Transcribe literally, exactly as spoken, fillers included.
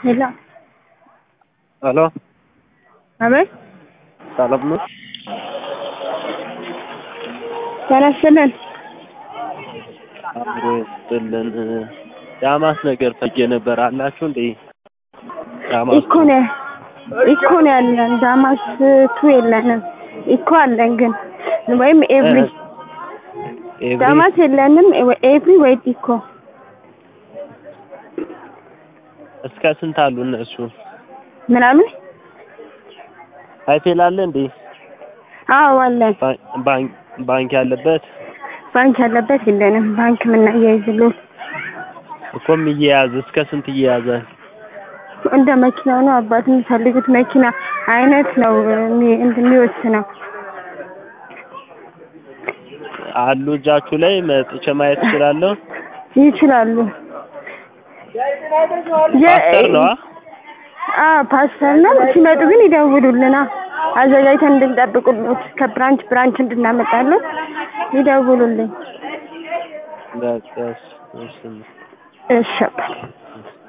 Hello. Hello. አቤት ሰላም ነው? ተነስተን አብሮ ይስጥልን። ዳማስ ነገር ፈጀ ነበር አላችሁ እንዴ? ዳማስ እኮ ነው እኮ ነው ያለን ዳማስ ቱ የለንም እኮ አለን ግን ወይም ኤቭሪ ዳማስ የለንም ኤቭሪ ወይ እኮ እስከ ስንት አሉ እነሱ? ምናምን አይቴል አለ እንዴ? አዎ አለ። ባንክ ባንክ ያለበት ባንክ ያለበት የለንም። ባንክ ምን ያይዝልን እኮም ይያዝ እስከ ስንት ይያዝ? እንደ መኪናው ነው አባት የሚፈልጉት መኪና አይነት ነው እንደሚወስነው። አሉ እጃችሁ ላይ መጥቼ ማየት እችላለሁ? ይችላሉ። ፓስተር ነው? አዎ ፓስተር ነው። ሲመጡ ግን ይደውሉልና አዘጋጅተን እንድንጠብቅሎት ከብራንች ብራንች እንድናመጣለን ይደውሉልኝ። በቃ እሺ እሺ